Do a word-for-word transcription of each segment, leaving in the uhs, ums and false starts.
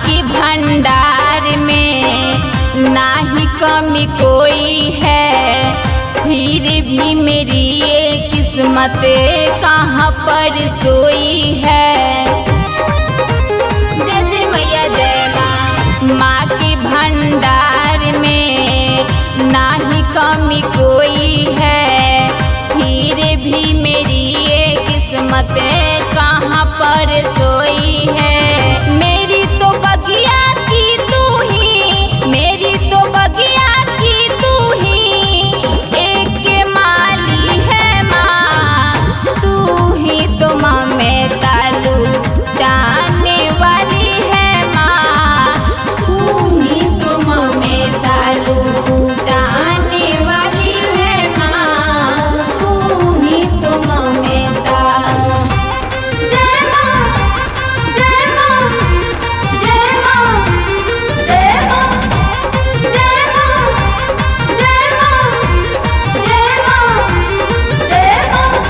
के भंडार में नाही कमी कोई है, फिर भी मेरी ये किस्मत कहाँ पर सोई है। जय जय मैया जय माँ। माँ के भंडार में नाही कमी कोई है, फिर भी मेरी ये किस्मत कहाँ पर सोई है। मेरी तो बगिया की तू ही, मेरी तो बगिया की तू ही एक के माली है माँ, तू ही तो माँ में तालू जाने वाली है माँ, तू ही तो माँ में तालू जाने वाली है माँ, तू ही तो माँ में तालू। जय माँ जय माँ जय माँ जय माँ जय माँ जय माँ जय माँ जय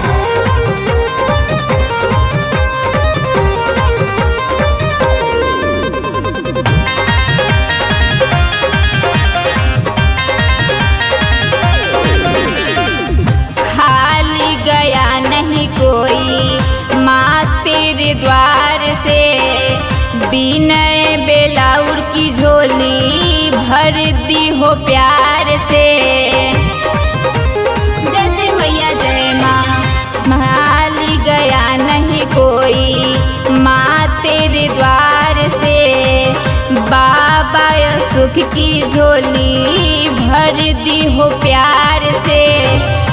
खाली गया नहीं कोई माँ तेरे द्वार से, बिनय बेलाउर की झोली भर दी हो प्यार से। जय जय मैया जय माँ। खाली गया नहीं कोई माँ तेरे द्वार से, बाबा सुख की झोली भर दी हो प्यार से।